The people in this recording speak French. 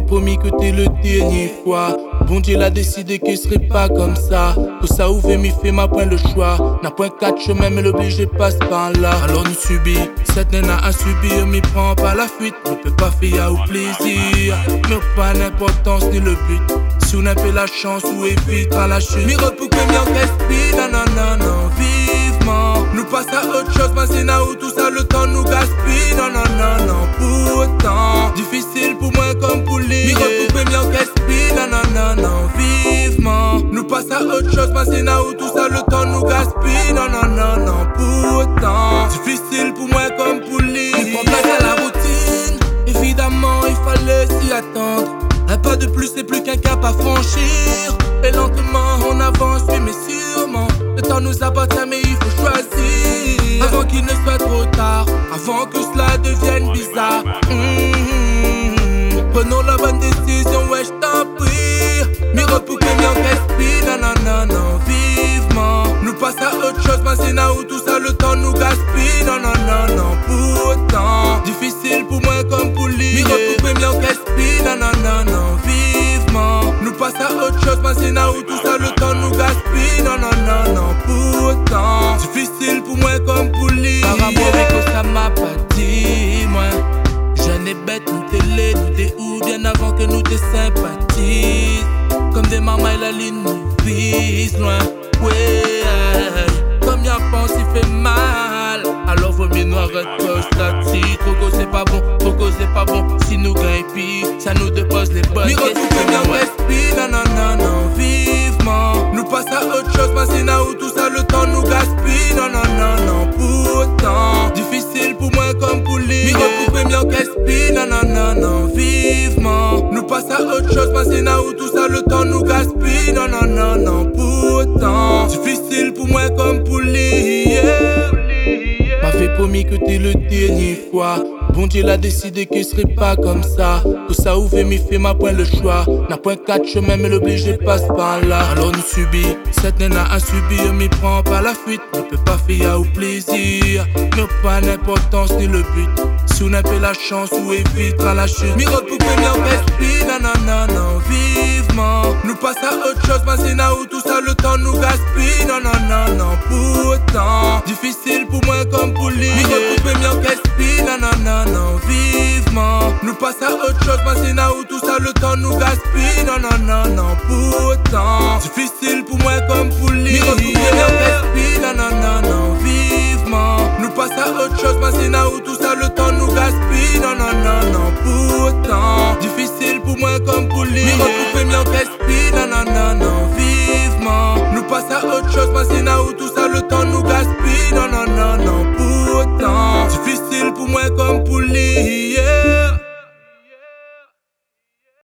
promis que t'es le dernier fois. Bon Dieu l'a décidé que ce serait pas comme ça. Que ça ouvre m'y fait ma point le choix. N'a point quatre chemins mais l'obligé passe par là. Alors nous subit, cette nana à subir, m'y prend pas la fuite. Ne peut pas faire au plaisir, mais pas l'importance ni le but. Si on a fait la chance ou évite à la chute. M'y repousse m'y en gaspille, non non non non, vivement. Nous passe à autre chose, mais c'est là où tout ça le temps nous gaspille. Non non non non, pourtant difficile pour moi comme pour lui. M'y repousse m'y en gaspille, non non non non, vivement. Nous passe à autre chose, mais c'est là où tout ça le temps nous gaspille. Non non non non, pourtant difficile pour moi comme pour lui. Il prend place à la routine, évidemment il fallait s'y attendre. Un pas de plus, c'est plus qu'un cap à franchir. Et lentement on avance, oui mais sûrement. Le temps nous appartient mais il faut choisir. Avant qu'il ne soit trop tard, avant que cela devienne bizarre. Prenons la bonne décision, ouais je t'en prie. M'y repouper, m'y en gaspille, non non non non, vivement. Nous passe à autre chose, mais c'est là où tout ça le temps nous gaspille. Non non non non, pourtant difficile pour moi comme pour lui. M'y repouper, m'y en gaspille, non non non non, vivement. Nous passe à autre chose, mais c'est là où tout ça le temps nous gaspille. Non non non non, pourtant difficile pour moi comme pour lui. Par rapport à que ça m'a pas dit, moi. Jeune et bête, nous télé, nous t'es où bien avant que nous t'es sympathises. Comme des marmailles, la ligne nous vise loin. Ouais, comme y'a pense, il fait mal. Alors vaut mieux nous arrêter là-dessus. Trop gros c'est pas bon, trop gros c'est pas bon. Si nous gagnons pis, ça nous dépose les bonnes questions. M'y respire, non non non non, vivement. Nous passe à autre chose, mais c'est là où tout ça le temps nous gaspille. Non non non non, pourtant difficile pour moi comme pour lui. M'y repouper, m'y en gaspille, non non non non, vivement. Nous passe à autre chose, mais c'est là où tout ça le temps nous gaspille. Non non non non, pourtant difficile pour moi comme pour lui, yeah. M'avait promis que t'es le dernier fois. Bon Dieu l'a décidé que ce serait pas comme ça. Que ça ouvre m'y fait ma point le choix. N'a point quatre chemins mais l'obligé passe par là. Alors nous subit, cette nana à subir, m'y prend pas la fuite. Ne peut pas faire au plaisir, mais pas l'importance ni le but. Si on a fait la chance ou évite à la chute. M'y repouper, m'y en gaspille, non non non non, vivement. Nous passe à autre chose, mais c'est là où tout ça le temps nous gaspille. Non non non non, pourtant difficile pour moi comme pour lui. M'y repouper, m'y en gaspille, non non non non, vivement. Nous passe à autre chose, mais c'est là où tout ça le temps nous gaspille. Non non non non, pourtant difficile pour moi comme pour lui. M'y repouper, m'y en gaspille, non non non non, vivement. Nous passe à autre chose, mais c'est là où tout ça le temps nous gaspille. Non non non non, pourtant difficile pour moi comme pour lui. M'y repouper, m'y en gaspille, non non non non, vivement. Nous passe à autre chose, mais c'est là où tout ça le temps nous gaspille. Non non non non, pourtant difficile pour moi comme pour lui.